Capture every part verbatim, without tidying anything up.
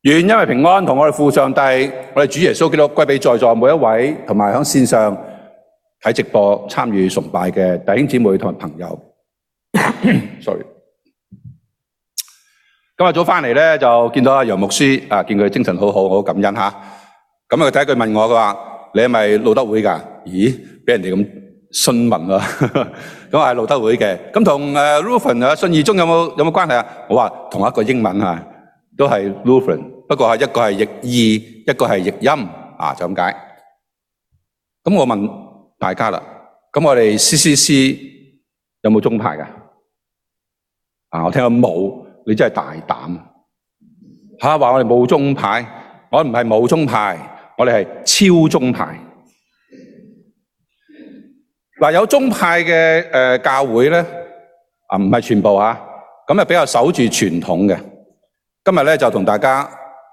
願因為平安同我哋父上帝，我哋主耶穌基督歸俾在座每一位，同埋喺線上睇直播參與崇拜嘅弟兄姊妹同埋朋友。sorry， 今日早翻嚟咧就見到阿楊牧師啊，見佢精神好好，我好感恩吓。咁啊，佢第一句問我佢話：你係咪路德會㗎？咦，俾人哋咁詢問啊！咁係路德會嘅。咁同誒 Lutheran 啊信義宗有冇有冇關係啊？我話同一個英文啊，都係 Lutheran， 不過係一個係譯義，一個係譯音啊，就咁解。咁我問大家啦，咁我哋 C C C 有冇宗派㗎？啊，我聽到冇，你真係大膽嚇！話我哋冇宗派，我唔係冇宗派，我哋係超宗派。嗱，有宗派嘅誒教會咧，啊唔係全部嚇，咁啊比較守住傳統嘅。今日咧就同大家，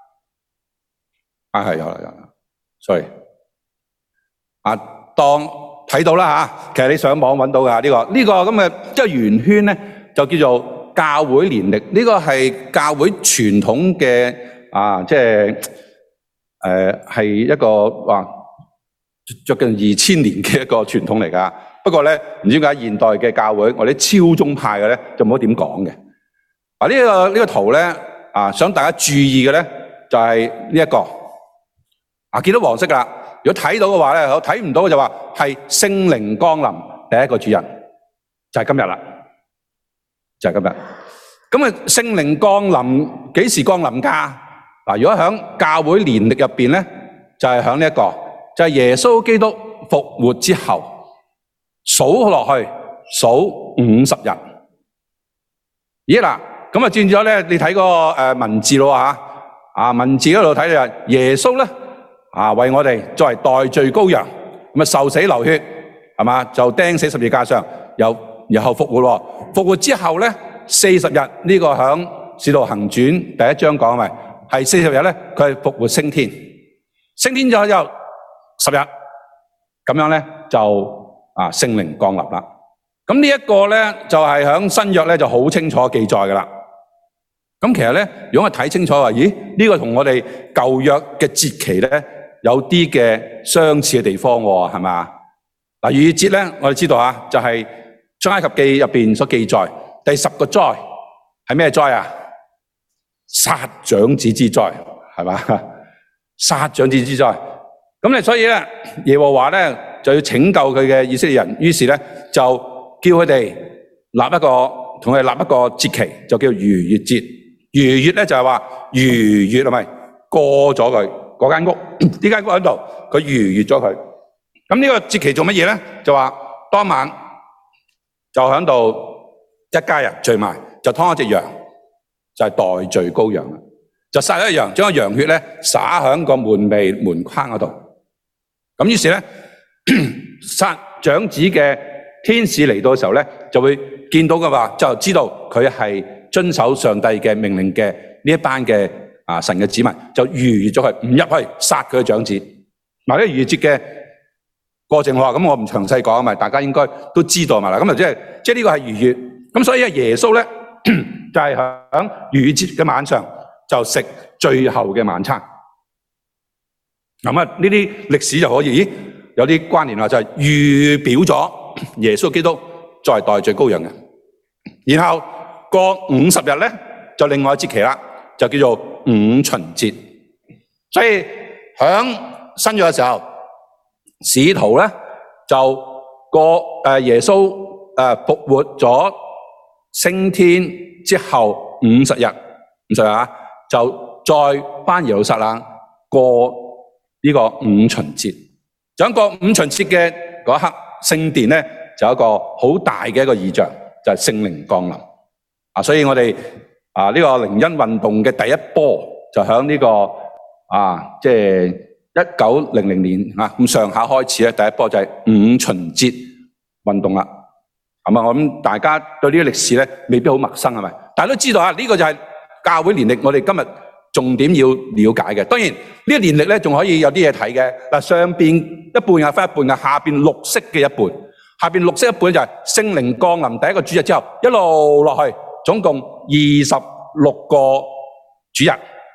啊係有啦有啦 ，sorry， 啊當睇到啦嚇，其實你上網揾到㗎呢個呢個咁嘅即係圓圈咧，就叫做教會年曆。呢個係教會傳統嘅啊，即係誒係一個話接近二千年嘅一個傳統嚟㗎。不過咧，唔知點解現代嘅教會，我哋超宗派嘅咧就冇得點講嘅。啊呢個呢個圖咧啊，想大家注意嘅咧就係呢一個啊，見到黃色㗎啦。如果睇到嘅話咧，睇唔到嘅就話係聖靈降臨第一個主人，就係今日啦，就係今日。咁啊，聖靈降臨幾時降臨㗎？嗱，如果喺教會年曆入邊咧，就係喺呢一個，就係耶穌基督復活之後數落去數五十日。咦嗱，咁啊轉咗咧，你睇嗰個誒文字咯嚇，啊文字嗰度睇就耶穌咧。啊，為我哋作為代罪羔羊，咁啊受死流血，係嘛？就釘死十字架上，又然後復活喎。復活之後咧，四十日呢、這個響《使徒行傳》第一章講咪，係四十日咧，佢係復活升天，升天咗又十日，咁樣咧就啊聖靈降臨啦。咁呢一個咧就係響新約咧就好清楚記載噶啦。咁其實咧，如果我睇清楚話，咦呢、這個同我哋舊約嘅節期咧？有啲嘅相似嘅地方喎，係嘛？嗱，逾越節咧，我哋知道啊，就係出埃及記入邊所記載第十個災係咩災啊？殺長子之災，係嘛？殺長子之災。咁咧，所以咧，耶和華咧就要拯救佢嘅以色列人，於是咧就叫佢哋立一個同佢哋立一個節期，就叫逾越節。逾越咧就係話逾越係咪過咗佢？嗰間屋，呢間屋喺度，佢逾越咗佢。咁呢個節期做乜嘢咧？就話當晚就喺度一家人聚埋，就劏一隻羊，就係代罪羔羊啦。就殺咗隻羊，將個羊血咧灑喺個門楣門框嗰度。咁於是咧，殺長子嘅天使嚟到嘅時候咧，就會見到嘅話，就知道佢係遵守上帝嘅命令嘅呢一班嘅。啊！神嘅子民就逾越咗佢，唔入去殺佢嘅長子。嗱，呢個逾越節嘅過程話，咁我唔詳細講啊嘛，大家應該都知道嘛。嗱，咁啊即係即係呢個係逾越。咁所以啊，耶穌咧就係喺逾越節嘅晚上就食最後嘅晚餐。咁啊，呢啲歷史就可以，咦有啲關聯話就係預表咗耶穌基督作為代罪羔羊嘅。然後過五十日咧，就另外一節期啦。就叫做五旬節，所以響新約嘅時候，使徒咧就過誒耶穌誒復活咗升天之後五十日，五十日啊，就再返耶路撒冷過呢個五旬節。就喺個五旬節嘅嗰一刻，聖殿咧就有一個好大嘅一個異象，就係聖靈降臨啊！所以我哋。啊！呢、這個靈恩運動嘅第一波就喺呢、這個啊，即係一九零零年啊咁上下開始咧，第一波就係五旬節運動啦。咁啊，我諗大家對呢個歷史咧未必好陌生係咪？大家都知道啊，呢、這個就係教會年曆，我哋今日重點要了解嘅。當然呢、這個年曆咧仲可以有啲嘢睇嘅。嗱，上邊一半啊，分一半啊，下邊綠色嘅一半，下邊綠色一半就係聖靈降臨第一個主日之後一路落去。總共二十六個主日，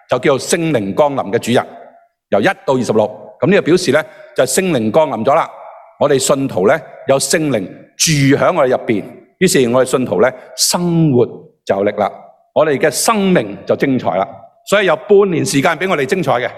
就叫做聖靈降臨嘅主日，由一到二十六。咁呢個表示咧就係聖靈降臨咗啦。我哋信徒咧有聖靈住喺我哋入邊，於是我哋信徒咧生活就有力啦，我哋嘅生命就精彩啦。所以有半年時間俾我哋精彩嘅。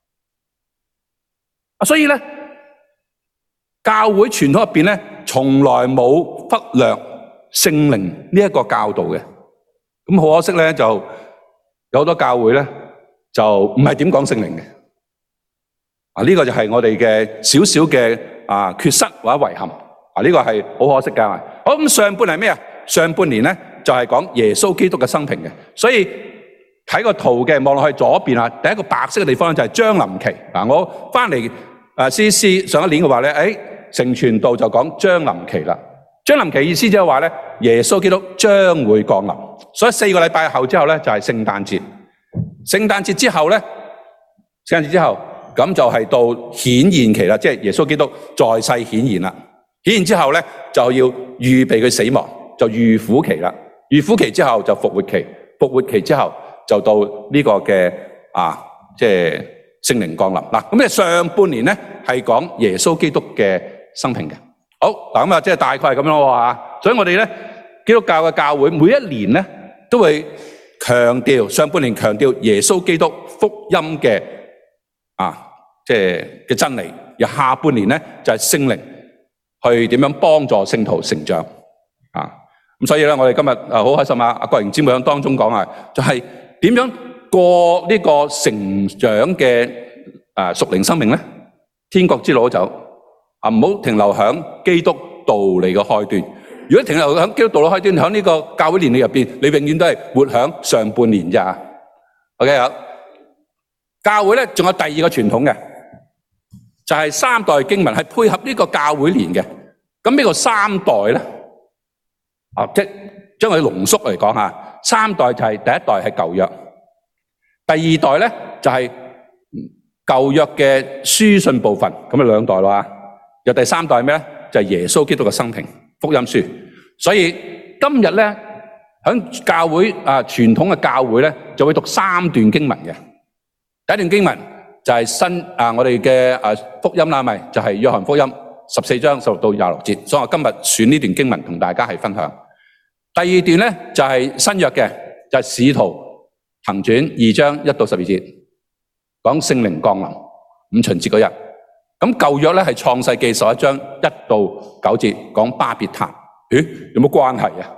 所以咧教會傳統入邊咧從來冇忽略聖靈呢一個教導嘅。咁好可惜咧，就有好多教會咧就唔係點講聖靈嘅。啊，呢個就係我哋嘅少少嘅啊缺失或者遺憾。啊，呢個係好可惜㗎。好，咁上半年係咩啊？上半年咧就係講耶穌基督嘅生平嘅。所以睇個圖嘅望落去左邊啊，第一個白色嘅地方就係將臨期。嗱，我翻嚟啊 C C 上一年嘅話咧，誒成傳道就講將臨期啦。將臨期意思即係話咧，耶穌基督將會降臨。所以四個禮拜後之後咧就係聖誕節。聖誕節之後咧，聖誕節之後咁就係到顯現期啦，即係耶穌基督在世顯現啦。顯現之後咧就要預備佢死亡，就預苦期啦。預苦期之後就復活期，復活期之後就到呢個嘅啊，即係聖靈降臨嗱。咁咧上半年咧係講耶穌基督嘅生平嘅。好嗱，咁啊，即係大概係咁樣咯吓。所以我哋咧基督教嘅教會每一年咧都會強調上半年強調耶穌基督福音嘅啊，即係嘅真理。而下半年咧就係聖靈去點樣幫助聖徒成長啊。咁所以咧，我哋今日啊好開心啊！阿郭榮姊妹喺當中講啊，就係點樣過呢個成長嘅啊屬靈生命咧？天國之路走啊，唔好停留喺基督道理嘅開端。如果停留喺基督道理開端，喺呢個教會年曆入邊，你永遠都係活喺上半年咋。OK 啊？教會咧仲有第二個傳統嘅，就係三代經文係配合呢個教會年嘅。咁呢個三代咧？啊，即係將佢濃縮嚟講下，三代就係第一代係舊約，第二代咧就係舊約嘅書信部分，咁啊兩代啦。又第三代係咩咧？就係耶穌基督嘅生平福音書。所以今日咧喺教會啊傳統嘅教會咧就會讀三段經文嘅。第一段經文就係新啊我哋嘅啊福音啦，咪就係約翰福音十四章十六到廿六節。所以我今日選呢段經文同大家係分享。第二段咧就係新約嘅，就係使徒行傳二章一到十二節，講聖靈降臨五旬節嗰日。咁舊約咧係創世記十一章一到九節，講巴別塔。咦，有冇關係啊？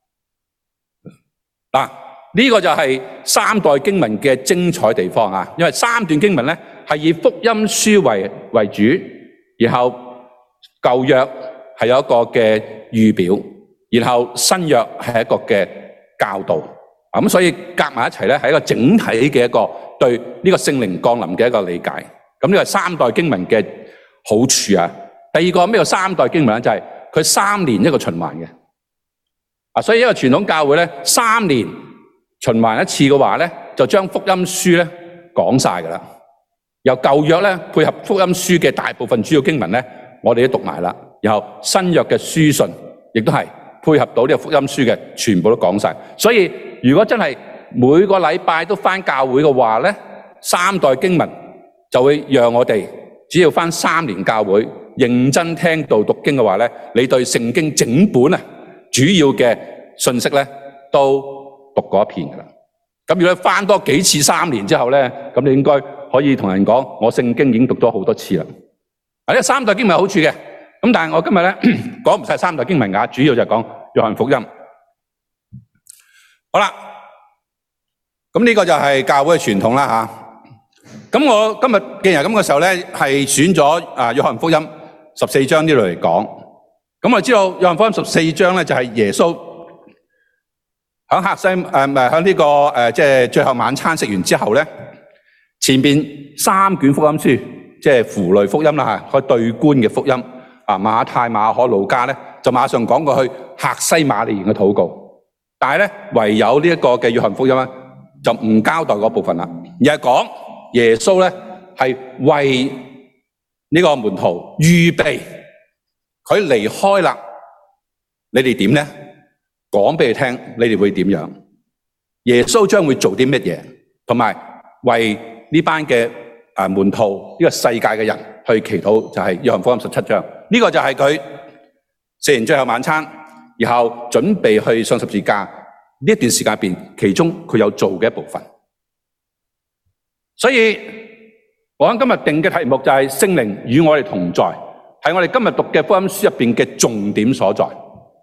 嗱，呢個就係三代經文嘅精彩地方啊！因為三段經文咧係以福音書為為主，然後舊約係有一個嘅預表。然後新約係一個嘅教導，咁所以夾埋一齊咧係一個整體嘅一個對呢個聖靈降臨嘅一個理解。咁呢個係三代經文嘅好處啊。第二個咩叫三代經文咧？就係佢三年一個循環嘅。啊，所以一個傳統教會咧三年循環一次嘅話咧，就將福音書咧講晒噶啦。由舊約咧配合福音書嘅大部分主要經文咧，我哋都讀埋啦。然後新約嘅書信亦都係。配合到呢個福音書嘅，全部都講晒。所以如果真係每個禮拜都返教會嘅話咧，三代經文就會讓我哋只要返三年教會，認真聽道讀經嘅話咧，你對聖經整本啊主要嘅信息咧都讀過一遍噶啦。咁如果返多幾次三年之後咧，咁你應該可以同人講，我聖經已經讀咗好多次啦。啊，呢個三代經文有好處嘅。咁但係我今日咧講唔晒三代經文噶，主要就係講約翰福音。好啦，咁呢個就係教會嘅傳統啦吓。咁我今日既然咁嘅時候咧，係選咗啊約翰福音十四章呢度嚟講。咁我知道約翰福音十四章咧就係耶穌響客西誒唔係響呢個誒即係最後晚餐食完之後咧，前邊三卷福音書即係符類福音啦吓，可以對觀嘅福音。啊，馬太、馬可、路加咧，就馬上講過去客西馬尼園嘅禱告，但係咧唯有呢一個嘅約翰福音咧，就唔交代嗰部分啦，而係講耶穌咧係為呢個門徒預備，佢離開啦，你哋點咧？講俾你聽，你哋會點樣？耶穌將會做啲乜嘢？同埋為呢班嘅啊門徒呢個世界嘅人去祈禱，就係約翰福音十七章。呢個就係佢食完最後晚餐，然後準備去上十字架呢一段時間入邊，其中佢有做嘅一部分。所以我喺今日定嘅題目就係聖靈與我哋同在，係我哋今日讀嘅福音書入邊嘅重點所在。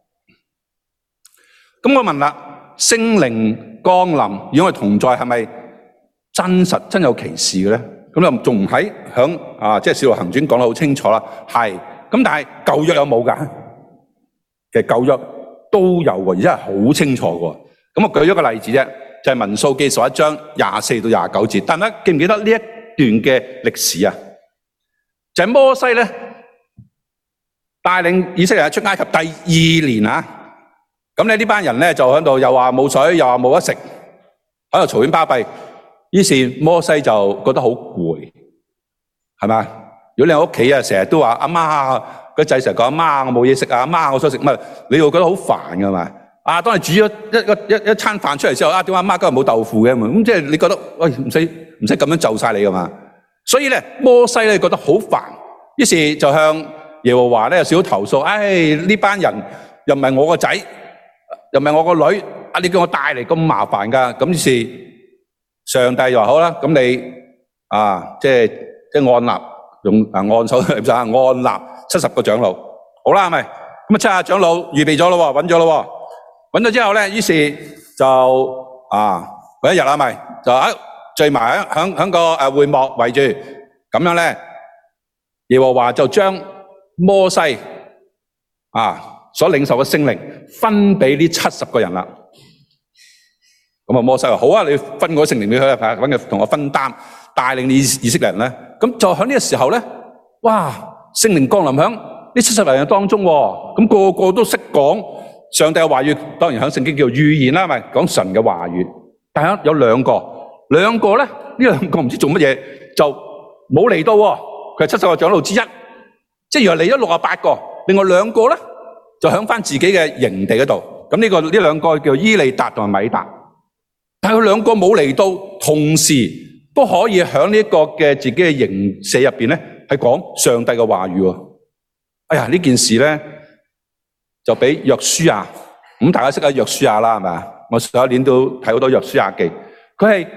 咁我問啦，聖靈降臨與我哋同在係咪真實真有其事嘅咧？咁又仲唔喺響啊？即係《使徒行傳》講得好清楚啦，係。咁但係舊約有冇㗎？其實舊約都有喎，而且係好清楚嘅。咁我舉咗個例子啫，就係《民數記》十一章廿四到廿九節。大家記唔記得呢一段嘅歷史啊？就係摩西咧帶領以色列人出埃及第二年啊。咁咧呢班人咧就喺度又話冇水，又話冇得食，喺度嘈喧巴閉。於是摩西就覺得好攰，係咪？如果你喺屋企啊，成日都話阿媽個仔成日講阿媽我冇嘢食啊，阿媽我想食乜，你會覺得好煩噶嘛？啊，當你煮咗一一一一餐飯出嚟之後，啊點解阿媽今日冇豆腐嘅？咁即係你覺得喂唔使唔使咁樣就晒你噶嘛？所以咧摩西咧覺得好煩，於是就向耶和華咧有少少投訴，唉呢班人又唔係我個仔，又唔係我個女，啊你叫我帶嚟咁麻煩噶，咁於是上帝就話好啦，咁你啊即係即係按立用啊按手唔使按立七十個長老，好啦係咪？咁啊七十長老預備咗咯，揾咗咯，揾咗之後咧，於是就啊嗰一日啦咪就喺聚埋喺響響個誒會幕圍住，咁樣咧耶和華就將摩西啊所領受嘅聖靈分俾呢七十個人啦。咁啊，摩西話好啊，你分嗰聖靈俾佢啦，揾佢同我分擔，帶領你以色列人咧。咁就喺呢個時候咧，哇！聖靈降臨喺呢七十人嘅當中，咁個個都識講上帝嘅話語，當然喺聖經叫預言啦，係咪講神嘅話語？但係有兩個，兩個咧呢兩個唔知做乜嘢就冇嚟到，佢係七十個長老之一，即係原來嚟咗六十八個，另外兩個咧就喺翻自己嘅營地嗰度。咁呢個呢兩個叫伊利達同埋米達。但係佢兩個冇嚟到，同時都可以喺呢一個嘅自己嘅營舍入邊咧，係講上帝嘅話語。哎呀，呢件事咧就俾約書亞，咁大家識得約書亞啦，係咪啊？我上一年都睇好多約書亞記，佢係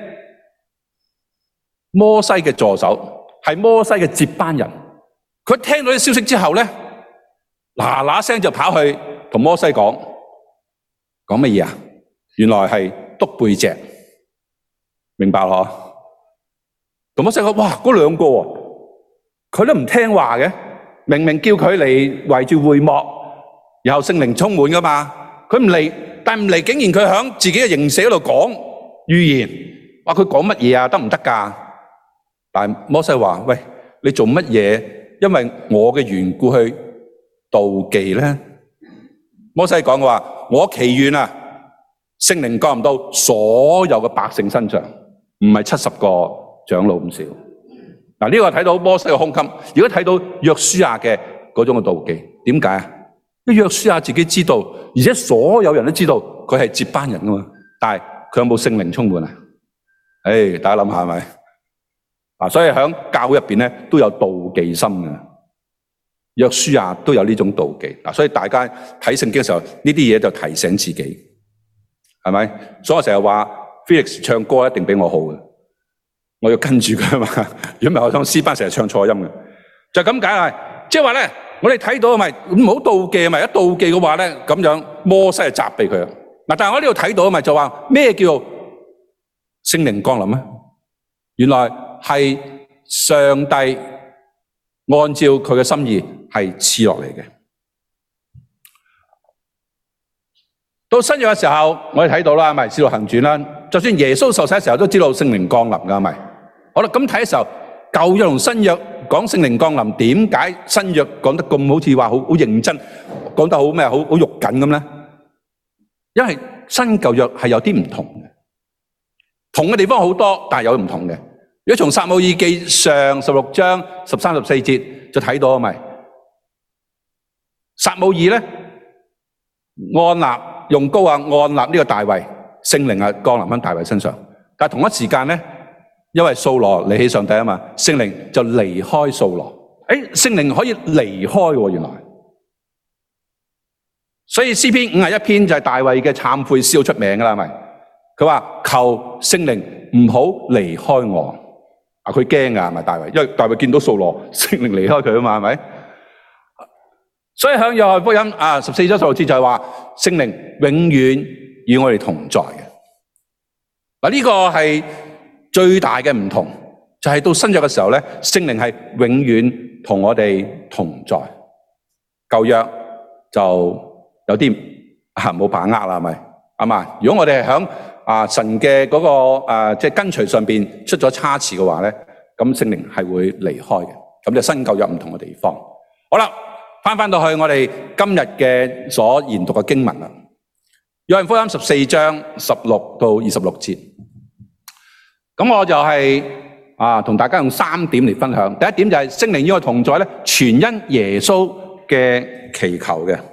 摩西嘅助手，係摩西嘅接班人。佢聽到啲消息之後咧，嗱嗱聲就跑去同摩西講，講乜嘢啊？原來係督背脊，明白咯？同摩西講，哇，嗰兩個佢都唔聽話嘅，明明叫佢嚟圍住會幕，然後聖靈充滿噶嘛，佢唔嚟，但唔嚟，竟然佢響自己嘅營舍嗰度講預言，話佢講乜嘢啊？得唔得噶？但係摩西話，喂，你做乜嘢？因為我嘅緣故去妒忌咧？摩西講嘅話，我祈願啊！聖靈降唔到所有嘅百姓身上，唔係七十個長老咁少。嗱，呢個睇到摩西嘅胸襟，如果睇到約書亞嘅嗰種嘅妒忌，點解啊？因為約書亞自己知道，而且所有人都知道佢係接班人噶嘛，但係佢有冇聖靈充滿啊？誒，大家諗下係咪？啊，所以喺教會入邊咧都有妒忌心嘅，約書亞都有呢種妒忌。嗱，所以大家睇聖經嘅時候，呢啲嘢就提醒自己。係咪？所以我成日話 Felix 唱歌一定比我好嘅，我要跟住佢啊嘛。如果唔係，我想詩班成日唱錯音嘅，就咁解係。即係話咧，我哋睇到咪唔好妒忌啊嘛。一妒忌嘅話咧，咁樣摩西就責備佢啊。嗱，但係我呢度睇到啊嘛，就話咩叫聖靈降臨啊？原來係上帝按照佢嘅心意係賜落嚟嘅。到新約嘅時候，我哋睇到啦，係咪？使徒行傳啦，就算耶穌受洗嘅時候都知道聖靈降臨㗎，係咪？好啦，咁睇嘅時候，舊約同新約講聖靈降臨，點解新約講得咁好似話好好認真，講得好咩？好好肉緊咁咧？因為新舊約係有啲唔同嘅，同嘅地方好多，但係有唔同嘅。如果從撒母耳記上十六章十三十四節就睇到，係咪？撒母耳咧按立。用膏啊按立呢個大衛，聖靈啊降臨喺大衛身上。但係同一時間咧， 因為掃羅離棄上帝啊嘛，聖靈就離開掃羅。誒，聖靈可以離開喎，原來。所以詩篇五十一篇就係大衛嘅懺悔詩好出名噶啦，係咪？佢話求聖靈唔好離開我。啊，佢驚噶，係咪大衛？因為大衛見到掃羅，聖靈離開佢啊嘛，係咪？所以響約翰福音啊十四章十六節就係話，聖靈永遠與我哋同在嘅。嗱，呢個係最大嘅唔同，就係到新約嘅時候咧，聖靈係永遠同我哋同在。舊約就有啲啊冇把握啦，係咪？係嘛？如果我哋係響啊神嘅嗰個誒即係跟隨上邊出咗差池嘅話咧，咁聖靈係會離開嘅。咁就新舊約唔同嘅地方。好啦，翻翻到去我哋今日嘅所研讀嘅經文啦。約翰福音十四章十六到二十六節。咁我就係啊同大家用三點嚟分享。第一點就係聖靈與我同在咧，全因耶穌嘅祈求嘅。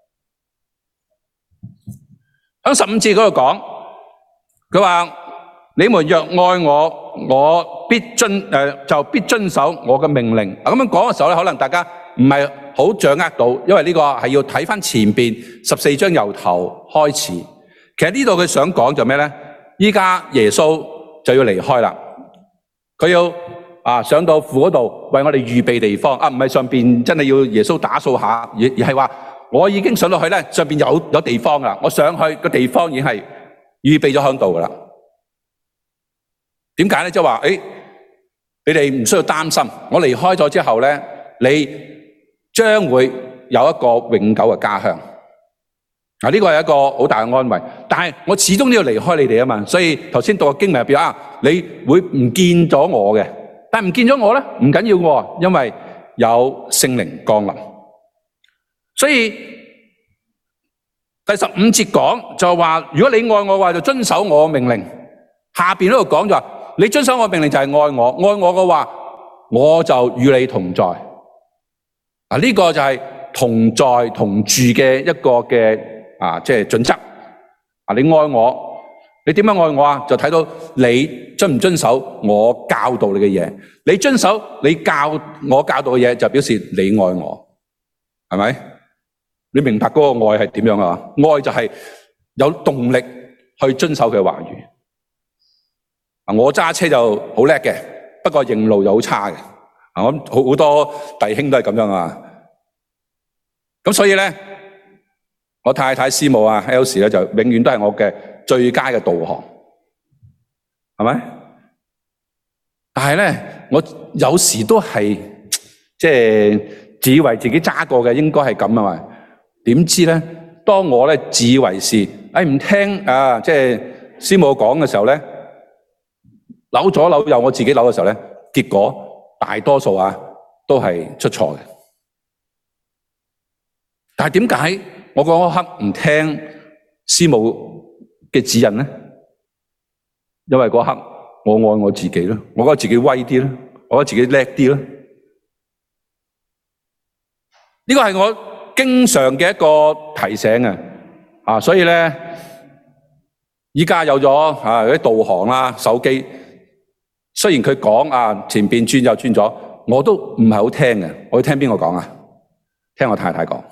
喺十五節嗰度講，佢話你們若愛我，我必遵誒、呃、就必遵守我嘅命令。咁樣講嘅時候咧，可能大家唔係好掌握到，因為呢個係要睇翻前邊十四章由頭開始。其實呢度佢想講就咩咧？依家耶穌就要離開啦，佢要啊上到父嗰度為我哋預備地方。啊，唔係上邊真係要耶穌打掃下，而而係話。我已經上到去咧，上邊有有地方噶啦。我上去個地方已經係預備咗喺度噶啦。點解咧？即係話，誒，你哋唔需要擔心。我離開咗之後咧，你將會有一個永久嘅家鄉。嗱，呢個係一個好大嘅安慰。但係我始終都要離開你哋啊嘛。所以頭先讀嘅經文入邊啊，你會唔見咗我嘅。但係唔見咗我咧，唔緊要喎，因為有聖靈降臨。所以第十五節講就話，如果你愛我嘅話，就遵守我嘅命令。下邊呢度講就話，你遵守我嘅命令就係愛我，愛我嘅話，我就與你同在。啊，呢個就係同在同住嘅一個嘅啊，即係準則。啊，你愛我，你點樣愛我啊？就睇到你遵唔遵守我教導你嘅嘢。你遵守你教我教導嘅嘢，就表示你愛我，係咪？你明白嗰個愛係點樣啊？愛就係有動力去遵守佢嘅話語。啊，我揸車就好叻嘅，不過認路又好差嘅。啊，我好好多弟兄都係咁樣啊。咁所以咧，我太太師母啊 ，Elsie 咧就永遠都係我嘅最佳嘅導航，係咪？但係咧，我有時都係即係自以為自己揸過嘅，應該係咁啊嘛。點知咧？當我咧自以為是，哎唔聽啊，即係師母講嘅時候咧，扭左扭右，我自己扭嘅時候咧，結果大多數啊都係出錯嘅。但係點解我嗰刻唔聽師母嘅指引咧？因為嗰刻我愛我自己咯，我覺得自己威啲咯，我覺得自己叻啲咯。呢個係我經常嘅一個提醒啊，啊，所以咧，依家有咗啊啲導航啦、手機，雖然佢講啊前邊轉就轉咗，我都唔係好聽嘅。我要聽邊個講啊？聽我太太講。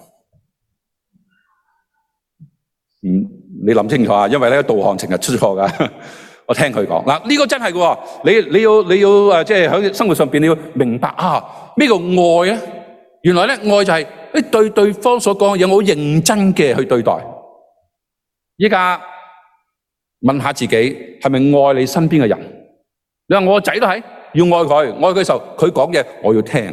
嗯，你諗清楚啊，因為咧導航成日出錯噶。我聽佢講嗱，呢個真係嘅，你你要你要誒，即係喺生活上邊你要明白啊，咩叫愛咧？原來咧愛就係誒對對方所講嘅嘢，我好認真嘅去對待。依家問下自己，係咪愛你身邊嘅人？你話我個仔都係要愛佢，愛佢嘅時候，佢講嘅我要聽。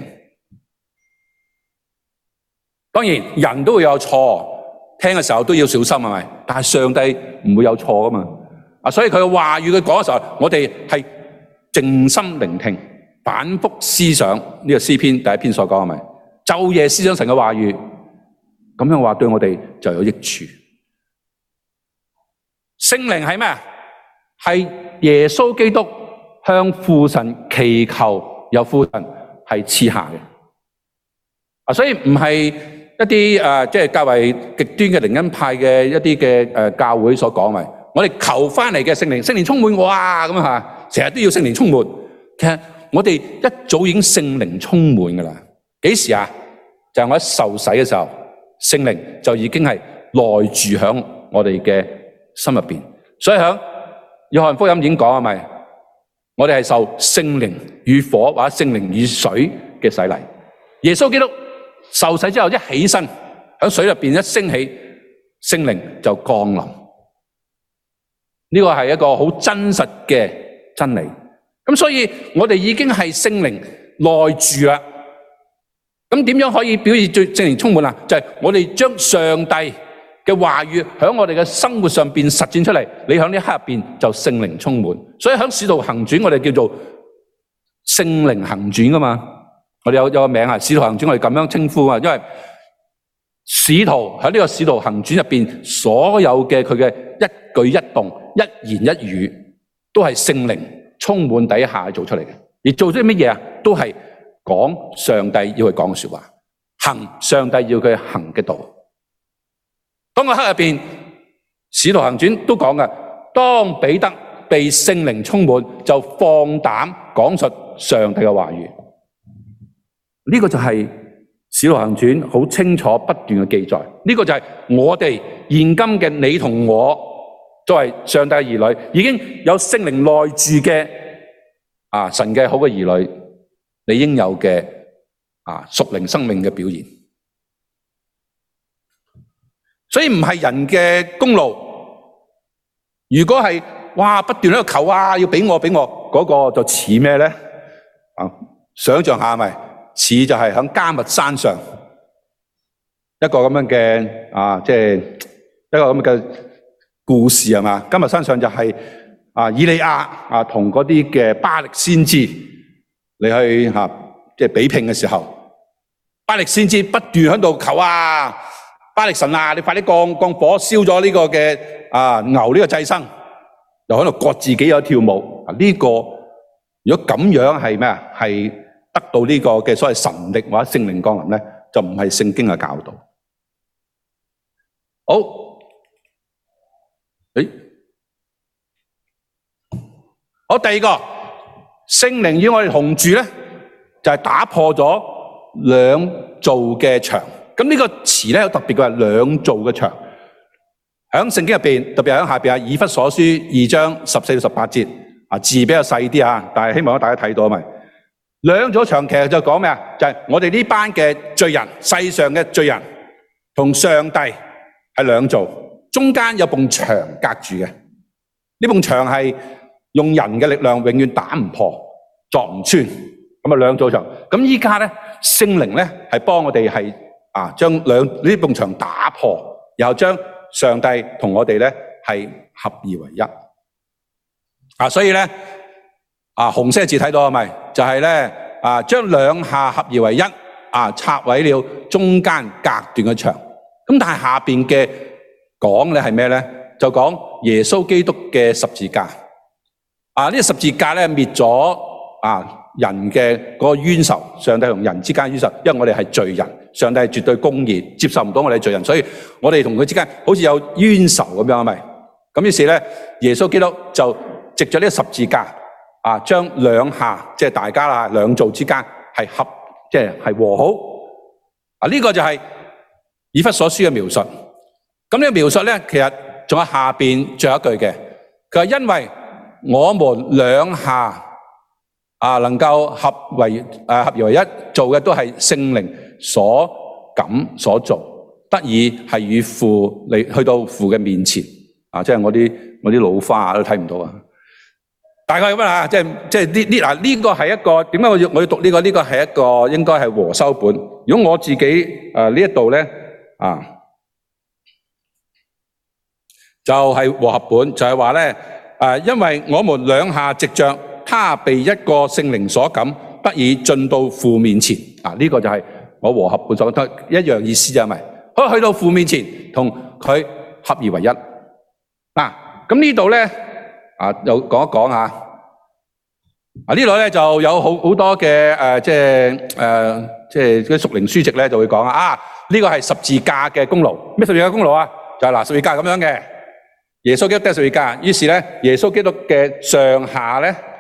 當然人都會有錯，聽嘅時候都要小心，係咪？但係上帝唔會有錯噶嘛。啊，所以佢嘅話語佢講嘅時候，我哋係靜心聆聽，反覆思想。呢個詩篇第一篇所講係咪？晝夜思想神嘅話語，咁樣話對我哋就有益處。聖靈係咩？係耶穌基督向父神祈求，由父神係賜下嘅。啊，所以唔係一啲誒，即係較為極端嘅靈恩派嘅一啲嘅誒教會所講咪，我哋求翻嚟嘅聖靈，聖靈充滿我啊咁啊， 成日都要聖靈充滿。其實我哋一早已經聖靈充滿㗎喇。幾時啊？就係我一受洗嘅時候，聖靈就已經係內住響我哋嘅心入邊。所以響約翰福音已經講係咪？我哋係受聖靈與火或者聖靈與水嘅洗禮。耶穌基督受洗之後一起身，喺水入邊一升起，聖靈就降臨。呢個係一個好真實嘅真理。咁所以我哋已經係聖靈內住啦。咁點樣可以表現最聖靈充滿啊？就係我哋將上帝嘅話語喺我哋嘅生活上邊實踐出嚟。你喺呢一刻入邊就聖靈充滿。所以喺使徒行傳我哋叫做聖靈行傳噶嘛。我哋有有個名啊，使徒行傳我哋咁樣稱呼啊，因為使徒喺呢個使徒行傳入邊所有嘅佢嘅一舉一動、一言一語都係聖靈充滿底下做出嚟嘅。而做咗啲乜嘢啊？都係講上帝要佢講嘅說話，行上帝要佢行嘅道。當個刻入邊，使徒行傳都講嘅，當彼得被聖靈充滿，就放膽講述上帝嘅話語。呢個就係使徒行傳好清楚不斷嘅記載。呢個就係我哋現今嘅你同我，作為上帝嘅兒女，已經有聖靈內住嘅啊神嘅好嘅兒女，你應有嘅啊屬靈生命嘅表現。所以唔係人嘅功勞。如果係哇不斷喺度求啊，要俾我俾我，嗰個就似咩咧？啊，想象下係咪？似就係喺迦密山上一個咁樣嘅啊，即係一個咁嘅故事係嘛？迦密山上就係啊以利亞啊同嗰啲嘅巴力先知你去吓即係比拼嘅時候，巴力先知不斷喺度求啊，巴力神啊，你快啲降降火燒咗呢個嘅啊牛呢個祭牲，又喺度割自己有跳舞啊！呢個如果咁樣係咩啊？係得到呢個嘅所謂神力或者聖靈降臨咧，就唔係聖經嘅教導。好，誒，好，第二個聖靈與我哋同住咧，就係打破咗兩造嘅牆。咁呢個詞咧有特別嘅係兩造嘅牆。喺聖經入邊，特別喺下邊啊，以弗所書二章十四到十八節啊，字比較細啲啊，但係希望大家睇到咪？兩組牆其實就講咩啊？就係、是、我哋呢班嘅罪人，世上嘅罪人，同上帝係兩組，中間有埲牆隔住嘅。呢埲牆係用人嘅力量永遠打唔破、鑿唔穿，咁啊兩組牆。咁依家咧，聖靈咧係幫我哋係啊將兩呢埲牆打破，然後將上帝同我哋咧係合二為一。啊，所以咧。啊，紅色字睇到係咪？就係咧啊，將兩下合而為一啊，拆毀了中間隔斷嘅牆。咁但係下邊嘅講咧係咩咧？就講耶穌基督嘅十字架。啊，呢個十字架咧滅咗啊人嘅嗰個冤仇，上帝同人之間冤仇，因為我哋係罪人，上帝係絕對公義，接受唔到我哋罪人，所以我哋同佢之間好似有冤仇咁樣係咪？咁於是咧，耶穌基督就藉着呢個十字架。啊，將兩下即係大家啦，兩造之間係合，即係係和好。啊，呢個就係以弗所書嘅描述。咁呢個描述咧，其實仲有下邊最後一句嘅，佢話因為我們兩下啊能夠合為誒合而為一，做嘅都係聖靈所感所做，得以係與父嚟去到父嘅面前。啊，即係我啲我啲老花都睇唔到啊！大概咁啦，即係即係呢呢嗱呢個係一個點解我要我要讀呢個？呢個係一個應該係和修本。如果我自己誒呢一度咧啊，就係和合本，就係話咧誒，因為我們兩下藉着他被一個聖靈所感，得以進到父面前啊。呢個就係我和合本所得一樣意思，係咪？可以去到父面前，同佢合而為一嗱。咁呢度咧。啊，又講一講啊！啊呢度咧就有好好多嘅誒，即係誒，即係啲屬靈書籍咧就會講啊，呢個係十字架嘅功勞。咩十字架功勞啊？就係嗱，十字架咁樣嘅，耶穌基督釘十字架。於是咧，耶穌基督嘅上下咧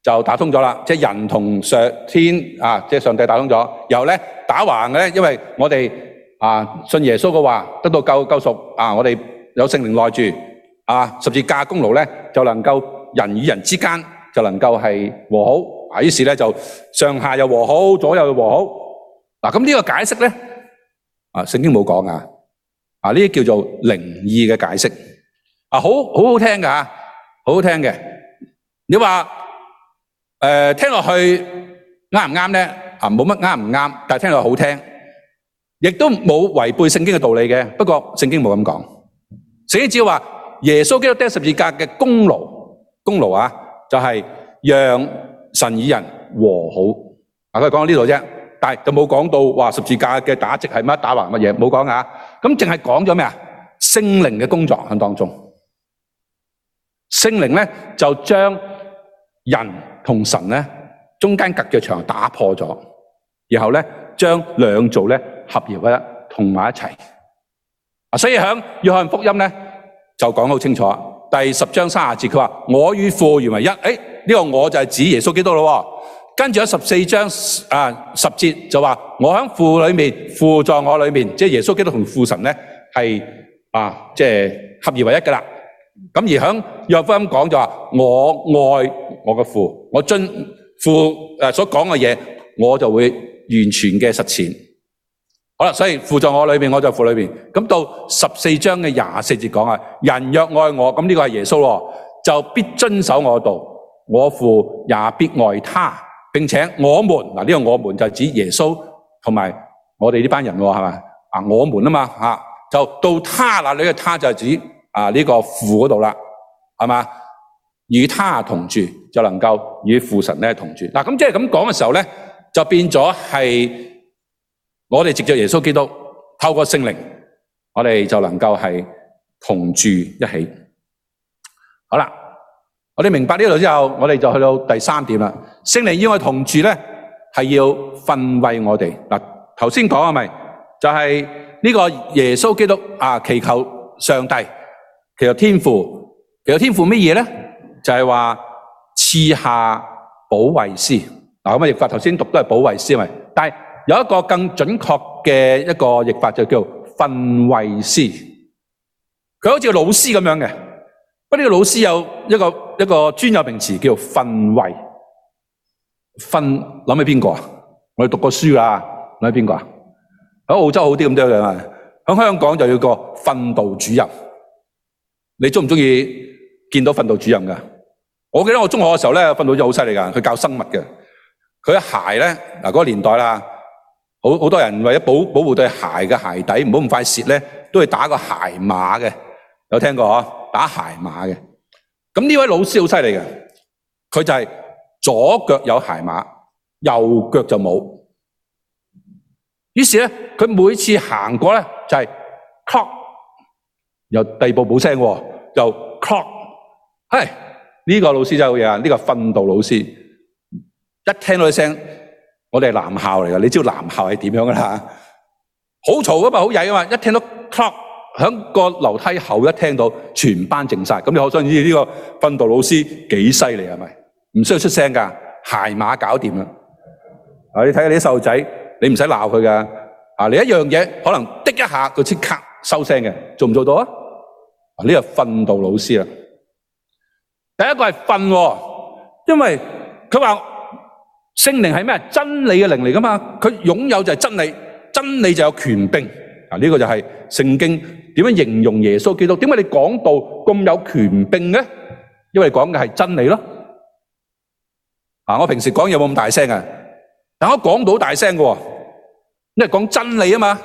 就打通咗啦，即係人同上天啊，即係上帝打通咗。然後咧打橫嘅咧，因為我哋啊信耶穌嘅話，得到救救贖啊，我哋有聖靈內住啊，十字架功勞咧就能夠人與人之間就能夠係和好啊。於是咧就上下又和好，左右又和好。嗱，咁呢個解釋咧啊，聖經冇講啊，啊呢啲叫做靈意嘅解釋啊，好好好聽㗎吓，好好聽嘅。你話？誒、呃，聽落去啱唔啱咧？啊，冇乜啱唔啱，但係聽落去好聽，亦都冇違背聖經嘅道理嘅。不過聖經冇咁講，聖經只要話耶穌基督釘十字架嘅功勞，功勞啊，就係、是、讓神與人和好。啊，佢講到呢度啫，但係就冇講到話十字架嘅打直係乜打橫乜嘢，冇講啊。咁淨係講咗咩啊？聖靈嘅工作喺當中，聖靈咧就將人同神咧中間隔嘅牆打破咗，然後咧將兩造咧合而為一，同埋一齊。啊，所以喺約翰福音咧就講好清楚，第十章三十節佢話我與父原為一。誒，呢個我就係指耶穌基督咯。跟住喺十四章啊十節就話我喺父裏面，父在我裏面，即係耶穌基督同父神咧係啊即係合而為一噶啦。咁而喺約翰福音講就話我愛我嘅父，我遵父誒所講嘅嘢，我就會完全嘅實踐。好啦，所以父在我裏面，我在父裏面。咁到十四章嘅廿四節講啊，人若愛我，咁呢個係耶穌咯，就必遵守我嘅道，我父也必愛他，並且我們嗱呢、這個我們就指耶穌同埋我哋呢班人係咪啊？我們啊嘛吓，就到他那裏嘅他就係指。啊！呢、這個父嗰度啦，係嘛？與他同住，就能夠與父神咧同住。嗱、啊，咁即係咁講嘅時候咧，就變咗係我哋藉着耶穌基督，透過聖靈，我哋就能夠係同住一起。好啦，我哋明白呢度之後，我哋就去到第三點啦。聖靈與我同住咧，係要訓慰我哋。嗱、啊，頭先講係咪？就係、是、呢個耶穌基督啊，祈求上帝。其實天父，其實天父乜嘢咧？就係話賜下保惠師。嗱，咁嘅譯法頭先讀都係保惠師，係咪？但係有一個更準確嘅一個譯法就叫訓慰師。佢好似個老師咁樣嘅，不過呢個老師有一個一個專有名詞叫訓慰。訓諗起邊個啊？我哋讀過書啦，諗起邊個啊？喺澳洲好啲咁多嘅嘛，喺香港就要個訓導主任。你中唔中意見到訓導主任噶？我記得我中學嘅時候咧，訓導主任好犀利噶，佢教生物嘅。佢嘅鞋咧，嗱、那、嗰個年代啦，好好多人為咗保保護對鞋嘅鞋底唔好咁快蝕咧，都會打個鞋碼嘅。有聽過嗬？打鞋碼嘅。咁呢位老師好犀利嘅，佢就係左腳有鞋碼，右腳就冇。於是咧，佢每次行過咧就係 clock。又第二步冇聲喎，又 clock，係呢個老師真係好嘢啊！呢個訓導老師一聽到啲聲，我哋係男校嚟噶，你知道男校係點樣噶啦？好嘈噶嘛，好曳噶嘛，一聽到 clock 響個樓梯後一聽到，全班靜晒。咁你可想而知呢個訓導老師幾犀利係咪？唔需要出聲噶，鞋碼搞掂啦。啊，你睇下你啲細路仔，你唔使鬧佢噶，啊，你一樣嘢可能滴一下佢即刻收聲嘅，做唔做到啊？呢個訓導老師啦，第一個係訓，因為佢話聖靈係咩？真理嘅靈嚟噶嘛，佢擁有就係真理，真理就有權柄。啊，呢個就係聖經點樣形容耶穌基督？點解你講道咁有權柄咧？因為講嘅係真理咯。啊，我平時講嘢冇咁大聲啊，但我講到好大聲嘅，因為講真理啊嘛。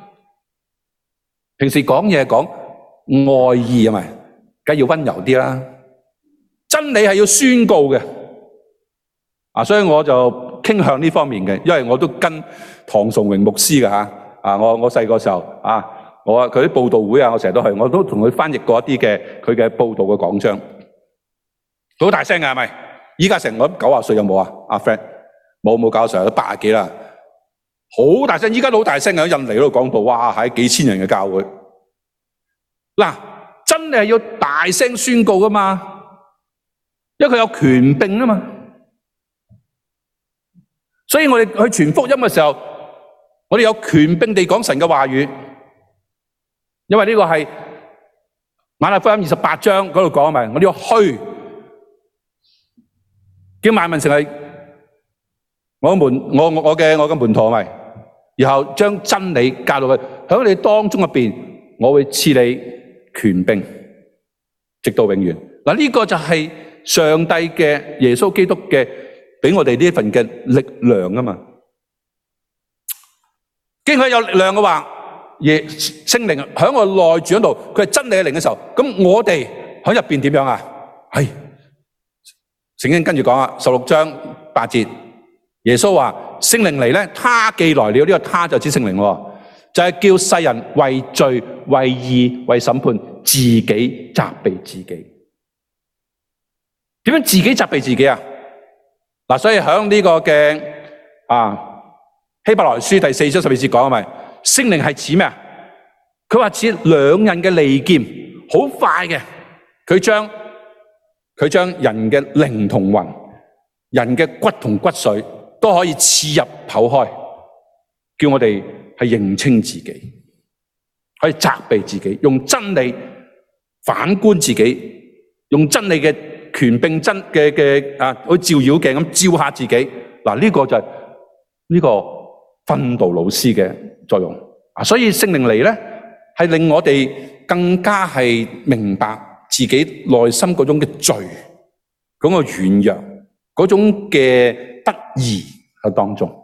平時講嘢講愛意啊嘛，梗係要溫柔啲啦。真理係要宣告嘅，啊，所以我就傾向呢方面嘅，因為我都跟唐崇榮牧師嘅吓，啊，我我細個時候啊，我佢啲佈道會啊，我成日都去，我都同佢翻譯過一啲嘅佢嘅佈道嘅講章，好大聲嘅係咪？依家成我九十歲有冇啊？阿 Fred 冇冇搞成都八十幾啦，好大聲！依家都好大聲嘅，喺印尼嗰度講道，哇，係幾千人嘅教會。嗱，真係要大聲宣告噶嘛，因為佢有權柄啊嘛。 所以我哋去傳福音嘅時候，我哋有權柄地講神嘅話語，因為呢個係馬太福音二十八章嗰度講咪，我哋要去叫萬民成為我門我我我嘅我嘅門徒咪，然後將真理教導佢，喺你當中入邊，我會賜你權柄，直到永遠。嗱，呢個就係上帝嘅耶穌基督嘅俾我哋呢一份嘅力量啊嘛。既然佢有力量嘅話，耶聖靈喺我內住喺度，佢係真理嘅靈嘅時候，咁我哋喺入邊點樣啊？係聖經跟住講啊，十六章八節，耶穌話聖靈嚟咧，他既來了，呢個他就指聖靈喎，就係叫世人為罪、為義、為審判，自己責備自己。點樣自己責備自己啊？嗱，所以喺呢個嘅啊希伯來書第四章十二節講啊，咪聖靈係似咩啊？佢話似兩刃嘅利劍，好快嘅，佢將佢將人嘅靈同魂、人嘅骨同骨髓都可以刺入剖開，叫我哋係認清自己，可以責備自己，用真理反觀自己，用真理嘅權柄真嘅嘅啊，去照妖鏡咁照下自己。嗱，呢個就係呢個訓導老師嘅作用啊。所以聖靈嚟咧，係令我哋更加係明白自己內心嗰種嘅罪，嗰個軟弱，嗰種嘅不義喺當中。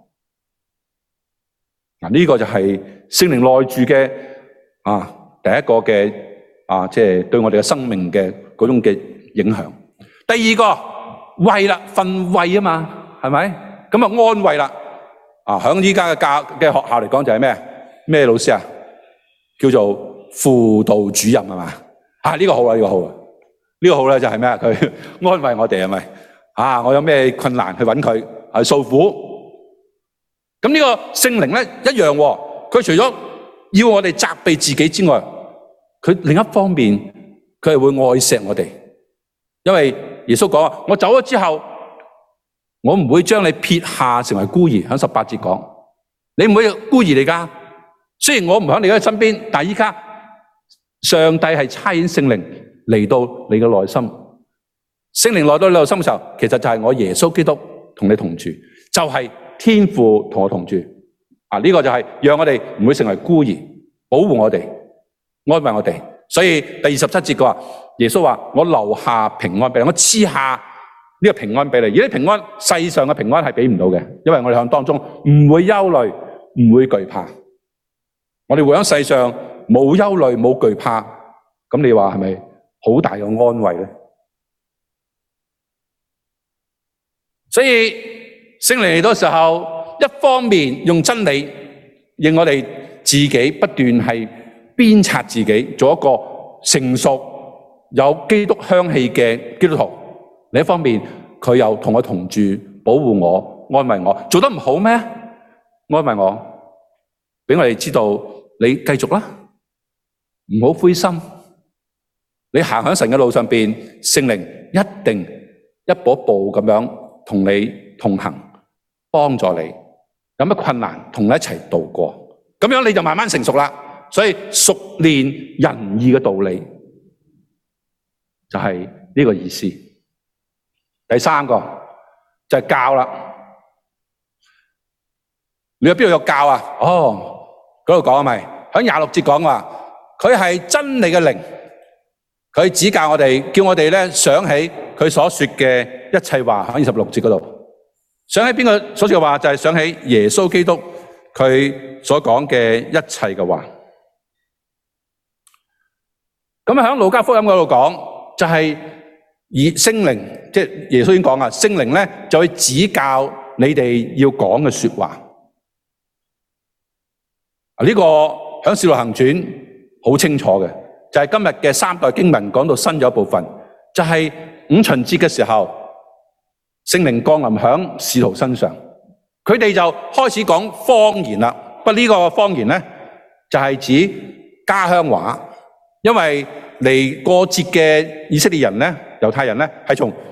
嗱，呢個就係聖靈內住嘅啊，第一個嘅啊，即係對我哋嘅生命嘅嗰種嘅影響。第二個慰啦，訓慰啊嘛，係咪？咁啊安慰啦。啊，響依家嘅教嘅學校嚟講就係咩？咩老師啊？叫做輔導主任係嘛？啊呢個好啊，呢個好啊，呢個好咧就係咩啊？佢安慰我哋係咪？啊，我有咩困難去揾佢係訴苦。咁呢個聖靈咧一樣喎，佢除咗要我哋責備自己之外，佢另一方面佢係會愛錫我哋，因為耶穌講啊，我走咗之後，我唔會將你撇下成為孤兒。喺十八節講，你唔會孤兒嚟噶。雖然我唔喺你嘅身邊，但係依家上帝係差遣聖靈嚟到你嘅內心。聖靈來到你內心嘅時候，其實就係我耶穌基督同你同住，就係、是、天父同我同住。啊，呢、這個就係讓我哋唔會成為孤兒，保護我哋，安慰我哋。所以第二十七節佢話，耶穌話我留下平安俾你，我賜下呢個平安俾你。而呢平安，世上嘅平安係俾唔到嘅，因為我哋喺當中唔會憂慮，唔會懼怕。我哋活喺世上冇憂慮冇懼怕，咁你話係咪好大嘅安慰咧？所以聖靈嚟到時候，一方面用真理令我哋自己不斷係鞭策自己，做一個成熟有基督香氣嘅基督徒；另一方面，佢又同我同住，保護我、安慰我。做得唔好咩？安慰我，俾我哋知道你繼續啦，唔好灰心。你行喺神嘅路上邊，聖靈一定一步一步咁樣同你同行，幫助你。有乜困難，同你一齊度過。咁樣你就慢慢成熟啦。所以熟練仁義嘅道理就係呢個意思。第三個就係教啦。你喺邊度有教啊？哦，嗰度講啊咪喺廿六節講話，佢係真理嘅靈，佢指教我哋，叫我哋咧想起佢所說嘅一切話。喺二十六節嗰度想起邊個所說嘅話，就係想起耶穌基督佢所講嘅一切嘅話。咁喺路加福音嗰度講，就係以聖靈，即係耶穌已經講啊，聖靈咧就會指教你哋要講嘅說話。啊，呢個喺《使徒行傳》好清楚嘅，就係今日嘅三代經文講到新咗一部分，就係五旬節嘅時候，聖靈降臨喺使徒身上，佢哋就開始講方言啦。不過呢個方言咧，就係指家鄉話。因為嚟過節嘅以色列人咧，猶太人咧係從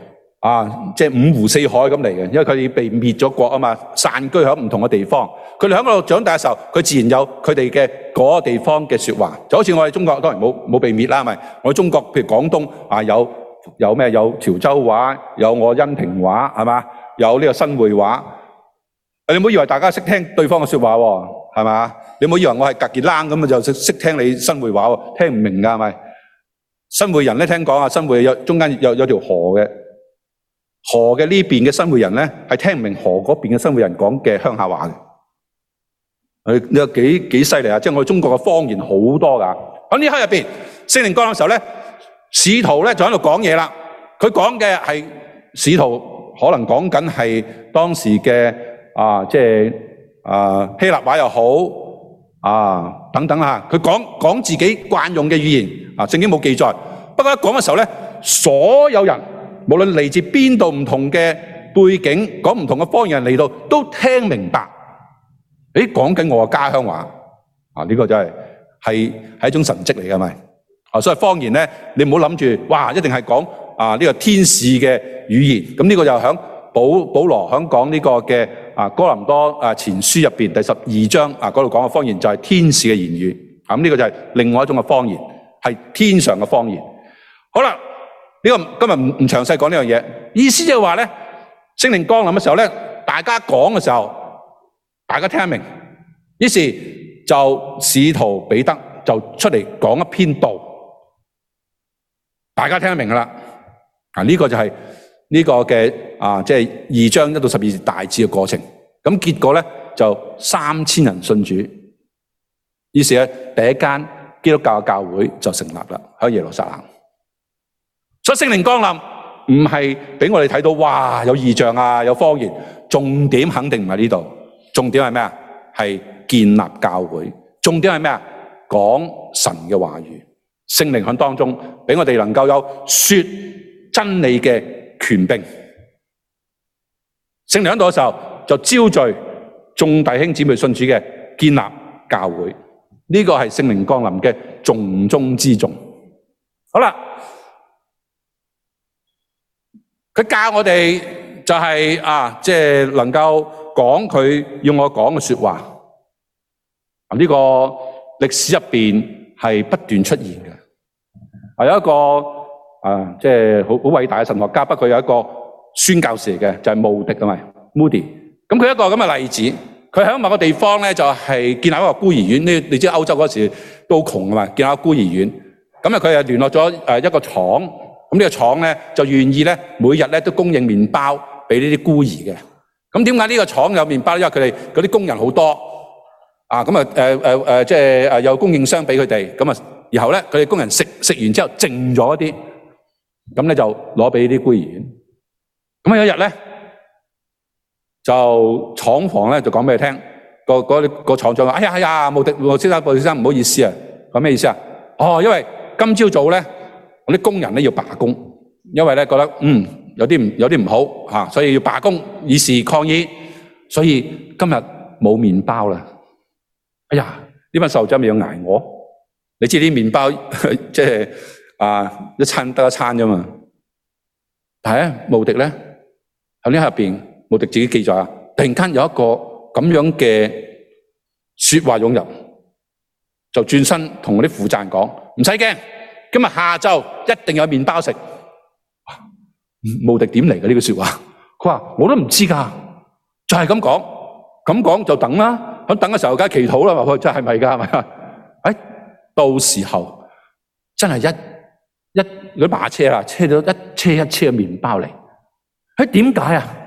啊，即係五湖四海咁嚟嘅，因為佢哋被滅咗國啊嘛，散居喺唔同嘅地方。佢哋喺嗰度長大嘅時候，佢自然有佢哋嘅嗰個地方嘅說話。就好似我哋中國當然冇冇被滅啦，係咪？我哋中國譬如廣東啊，有有咩有潮州話，有我恩平話，係嘛？有呢個新會話。你唔好以為大家識聽對方嘅說話喎，係嘛？你唔好以為我係隔傑冷咁就識識聽你新會話喎，聽唔明㗎係咪？新會人咧聽講啊，新會有中間有有條河嘅。河嘅呢邊嘅新會人咧，係聽唔明河嗰邊嘅新會人講嘅鄉下話嘅。你有幾幾犀利啊！即係我哋中國嘅方言好多噶。喺呢刻入邊，聖靈降臨嘅時候咧，使徒咧就喺度講嘢啦。佢講嘅係使徒可能講緊係當時嘅啊，即係啊希臘話又好啊等等啊。佢講講自己慣用嘅語言啊，聖經冇記載。不過一講嘅時候咧，所有人，無論嚟自邊度唔同嘅背景，講唔同嘅方言嚟到，都聽明白。誒，講緊我嘅家鄉話，啊呢個真係係係一種神蹟嚟嘅咪？啊，所以方言咧，你唔好諗住，哇，一定係講啊呢個天使嘅語言。咁呢個就響保保羅響講呢個嘅啊哥林多啊前書入邊第十二章啊嗰度講嘅方言就係天使嘅言語。咁呢個就係另外一種嘅方言，係天上嘅方言。好啦。呢個今日唔唔詳細講呢樣嘢，意思就係話咧，聖靈降臨嘅時候咧，大家講嘅時候，大家聽得明，於是就使徒彼得就出嚟講一篇道，大家聽得明噶啦。啊，呢個就係呢個嘅啊，即係二章一到十二節大致嘅過程。咁結果咧就三千人信主，於是咧第一間基督教嘅教會就成立啦，喺耶路撒冷。所以聖靈降臨唔係俾我哋睇到，哇，有異象啊，有方言。重點肯定唔係呢度，重點係咩啊？係建立教會。重點係咩啊？講神嘅話語。聖靈喺當中俾我哋能夠有說真理嘅權柄。聖靈喺度嘅時候就招聚眾弟兄姊妹信主嘅，建立教會。呢個係聖靈降臨嘅重中之重。好啦。佢教我哋就係啊，即係能夠講佢要我講嘅說話。啊，呢個歷史入邊係不斷出現嘅。啊，有一個啊，即係好好偉大嘅神學家，不過有一個宣教士嚟嘅，就係穆迪啊嘛 ，Moody。咁佢一個咁嘅例子，佢喺某個地方咧就係建立一個孤兒院。你你知歐洲嗰時都好窮啊嘛，建立一個孤兒院。咁啊，佢又聯絡咗誒一個廠。咁呢個廠咧就願意咧每日咧都供應麵包俾呢啲孤兒嘅。咁點解呢個廠有麵包？因為佢哋嗰啲工人好多啊，咁啊誒誒誒，即係誒有供應商俾佢哋。咁啊，然後咧佢哋工人食食完之後剩咗一啲，咁咧就攞俾呢啲孤兒院。咁有一日咧，就廠房咧就講俾佢聽，個嗰個廠長話：哎呀哎呀，穆迪穆先生穆先生唔好意思啊，講咩意思啊？哦，因為今朝早咧。我啲工人咧要罷工，因為咧覺得嗯有啲唔有啲唔好吓，所以要罷工以示抗議，所以今日冇麵包啦。哎呀，呢班細路仔咪要挨餓，你知啲麵包即係啊一餐得一餐啫嘛。但係咧穆迪咧喺呢入邊，穆迪自己記載啊，突然間有一個咁樣嘅說話湧入，就轉身同嗰啲負責人講：唔使驚。今日下晝一定有麵包食。穆迪點嚟嘅呢句說話？佢話我都唔知噶，就係咁講，咁講就等啦。咁等嘅時候梗係祈禱啦，話佢真係咪噶？係咪啊？誒，到時候真係一一嗰啲馬車啦，車咗一車一車嘅麵包嚟。誒，點解啊？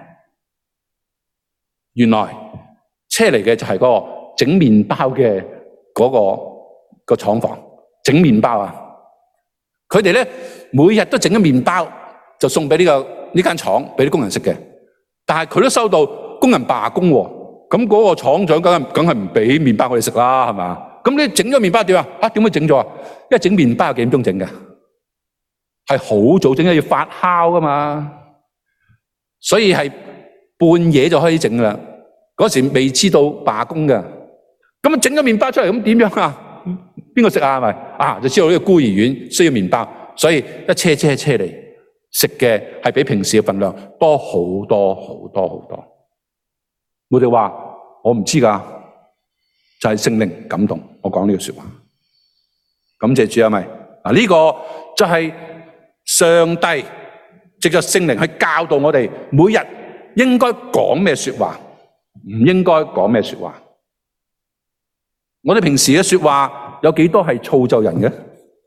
原來車嚟嘅就係嗰個整麵包嘅嗰個個廠房整麵包啊！佢哋咧每日都整咗麵包，就送俾呢個呢間廠俾啲工人食嘅。但係佢都收到工人罷工喎，咁嗰個廠長梗係梗係唔俾麵包佢哋食啦，係嘛？咁你整咗麵包點啊？啊，點會整咗啊？因為整麵包係幾點鐘整嘅？係好早整，因為要發酵噶嘛，所以係半夜就開始整噶啦。嗰時未知道罷工嘅，咁啊整咗麵包出嚟，咁點樣啊？邊個食啊？係咪啊？就知道呢個孤兒院需要麵包，所以一車車車嚟， 食嘅係比平時嘅份量多好多好多好多。我哋話我唔知㗎，就係聖靈感動我講呢句說話。感謝主啊，咪嗱呢個就係上帝藉着聖靈去教導我哋每日應該講咩說話，唔應該講咩說話。我哋平時嘅說話有幾多係造就人嘅？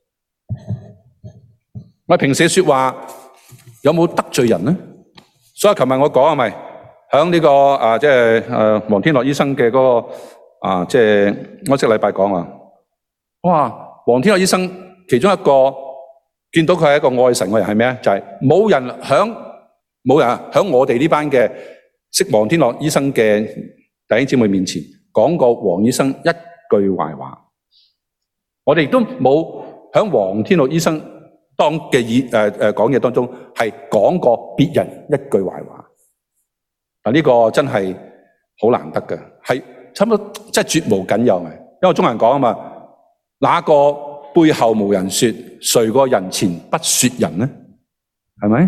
我哋平時嘅說話有冇得罪人呢？所以琴日我講係咪響呢個啊即係誒黃天樂醫生嘅嗰個啊即係安息禮拜講啊，哇！黃天樂醫生其中一個見到佢係一個愛神嘅人係咩啊？就係冇人響冇人響我哋呢班嘅識黃天樂醫生嘅弟兄姊妹面前講過黃醫生一句壞話。我哋都冇響黃天樂醫生當嘅以誒誒講嘢當中係講過別人一句壞話。嗱呢個真係好難得嘅，係差唔多即係絕無僅有嘅。因為中國人講啊嘛。哪個背後無人說，誰個人前不說人呢？係咪？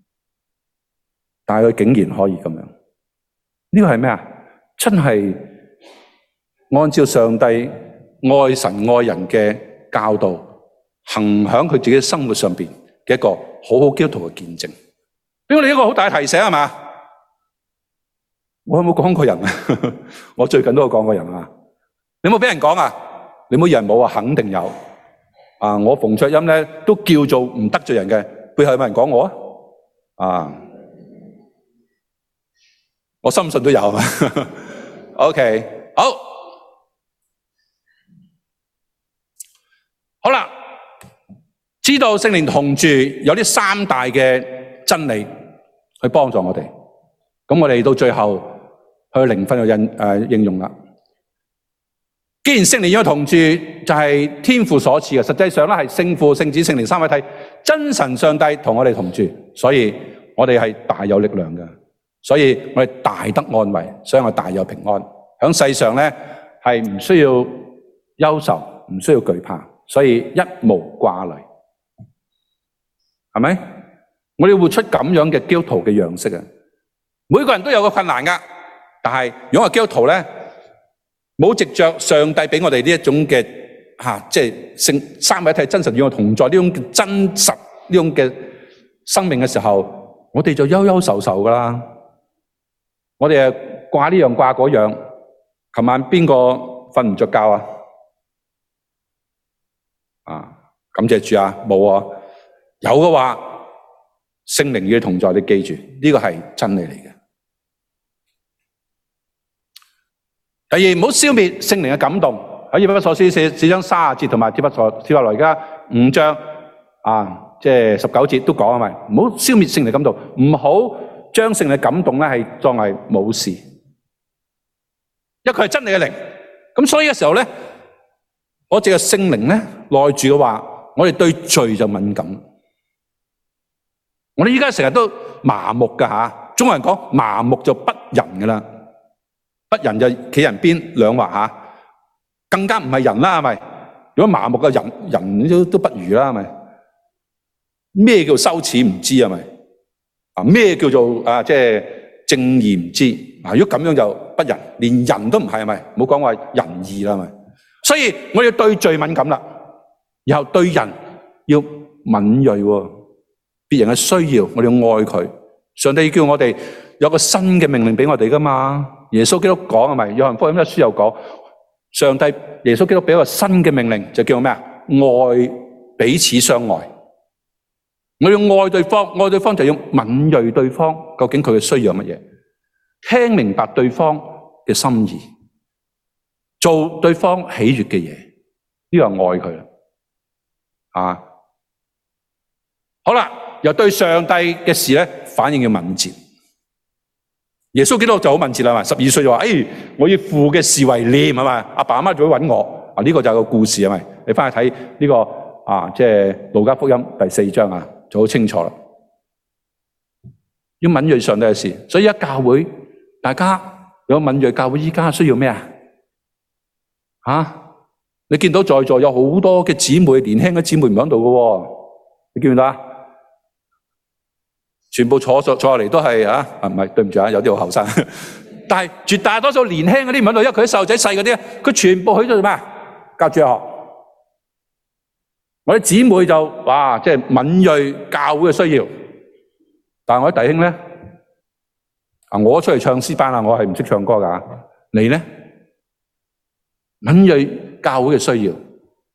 但係佢竟然可以咁樣，呢個係咩啊？真係按照上帝愛神愛人嘅教導，行響佢自己生活上邊嘅一個好好基督徒嘅見證，俾我哋一個好大嘅提醒係嘛？我有冇講過人啊？我最近都有講過人啊！你有冇俾人講啊？你冇以為冇啊？肯定有啊！我馮卓音咧都叫做唔得罪人嘅，背後有冇人講我啊？啊！我深信都有啊。OK， 好，好啦，知道聖靈同住有啲三大嘅真理去幫助我哋，咁我哋到最後去靈訓嘅應誒應用啦。既然聖靈有同住，就係天父所賜嘅，實際上咧係聖父、聖子、聖靈三位一體，真神上帝同我哋同住，所以我哋係大有力量嘅，所以我哋大得安慰，所以我哋大有平安。喺世上咧係唔需要憂愁，唔需要懼怕，所以一無掛慮，係咪？我哋活出咁樣嘅基督徒嘅樣式啊！每個人都有個困難噶，但係如果係基督徒咧，冇藉着上帝俾我哋呢一種嘅吓，即係聖三位一體真神與我同在呢種嘅真實呢種嘅生命嘅時候，我哋就憂憂愁愁噶啦。我哋誒掛呢樣掛嗰樣。琴晚邊個瞓唔着覺啊？啊，感謝主啊，冇啊，有嘅話聖靈與你同在，你記住呢個係真理嚟嘅。第二，唔好消滅聖靈嘅感動。喺以弗所書四四章三十節同埋帖撒羅尼迦五章啊，即係十九節都講啊，咪唔好消滅聖靈嘅感動，唔好將聖靈嘅感動咧係作為冇事，因為佢係真理嘅靈。咁所以嘅時候咧，我藉着聖靈咧內住嘅話，我哋對罪就敏感。我哋依家成日都麻木噶吓，中國人講麻木就不仁噶啦。不仁就企人邊兩劃吓，更加唔係人啦，係咪？如果麻木嘅人，人都都不如啦，係咪？咩叫羞恥唔知係咪？啊，咩叫做啊即係正義唔知？啊，如果咁樣就不仁，連人都唔係，係咪？唔好講話仁義啦，係咪？所以我要對罪敏感啦，然後對人要敏銳，別人嘅需要我哋要愛佢。上帝叫我哋有個新嘅命令俾我哋噶嘛？耶穌基督講係咪？約翰福音一書有講，上帝耶穌基督俾一個新嘅命令，就叫咩啊？愛，彼此相愛。我要愛對方，愛對方就要敏銳對方，究竟佢嘅需要係乜嘢？聽明白對方嘅心意，做對方喜悅嘅嘢，呢個係愛佢啦。啊，好啦，又對上帝嘅事咧反應要敏捷。耶穌基督就好敏捷啦嘛，十二歲就話：，誒、哎，我要父嘅事為念，係咪？阿爸阿媽就會揾我。啊，呢、這個就係個故事，係咪？你翻去睇呢個啊，即係路加福音第四章啊，就好清楚啦。要敏銳上帝嘅事，所以一教會大家有敏銳教會，依家需要咩啊？吓，你見到在座有好多嘅姊妹，年輕嘅姊妹唔喺度嘅，你見唔見到啊？ 全部坐坐坐落嚟都係啊，唔係對唔住啊，有啲好後生。但係絕大多數年輕嗰啲唔喺度，因為佢啲細路仔細嗰啲，佢全部去咗做咩？教主日學。我啲姊妹就哇，即係敏鋭教會嘅需要。但係我啲弟兄咧，啊，我出嚟唱詩班啊，我係唔識唱歌㗎。你咧，敏鋭教會嘅需要。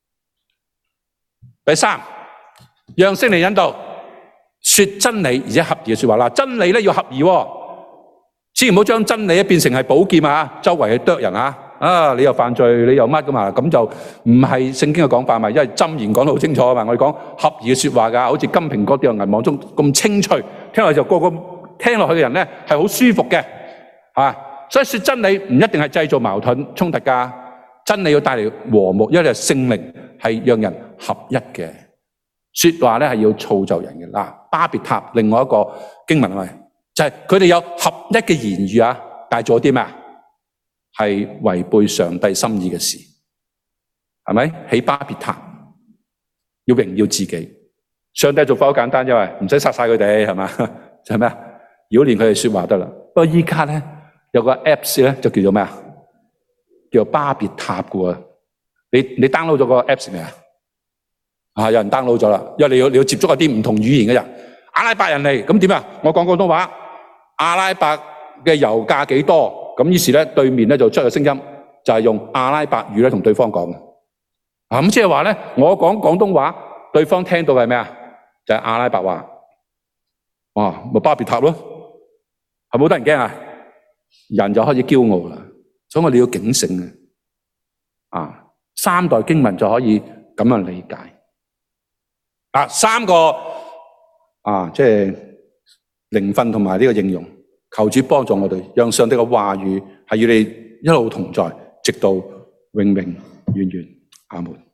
第三，讓聖靈引導，說真理而且合宜嘅說話啦。真理咧要合宜喎。千祈唔好將真理變成係寶劍啊，周圍去啄人啊！啊，你又犯罪，你又乜㗎嘛？咁就唔係聖經嘅講法嘛，因為箴言講得好清楚啊嘛。我哋講合宜嘅說話㗎，好似金蘋果掉入銀網中咁清脆，聽落就個個聽落去嘅人咧係好舒服嘅，啊！所以說真理唔一定係製造矛盾衝突㗎，真理要帶嚟和睦，因為聖靈係讓人合一嘅。說話咧係要造就人嘅。嗱，巴別塔另外一個經文係。就係佢哋有合一嘅言語啊，但係做啲咩啊？係違背上帝心意嘅事，係咪？起巴別塔要榮耀自己，上帝做法好簡單，因為唔使殺晒佢哋，係嘛？就係咩啊？擾亂佢哋說話得啦。不過依家咧有個 Apps 咧就叫做咩啊？叫做巴別塔嘅喎。你你 download 咗個 Apps 未啊？啊，有人 download 咗啦，因為你要你要接觸一啲唔同語言嘅人，阿拉伯人嚟，咁點啊？我講廣東話。阿拉伯嘅油價幾多？咁於是咧，對面咧就出個聲音，就係用阿拉伯語咧同對方講嘅。啊，咁即係話咧，我講廣東話，對方聽到嘅係咩啊？就係阿拉伯話。哇，咪巴別塔咯，係咪好得人驚啊？人就開始驕傲啦，所以我哋要警醒嘅。啊，三代經文就可以咁樣理解。啊，三個啊，即係。靈訓同埋呢個應用，求主幫助我哋，讓上帝嘅話語係與你一路同在，直到永永遠遠。阿門。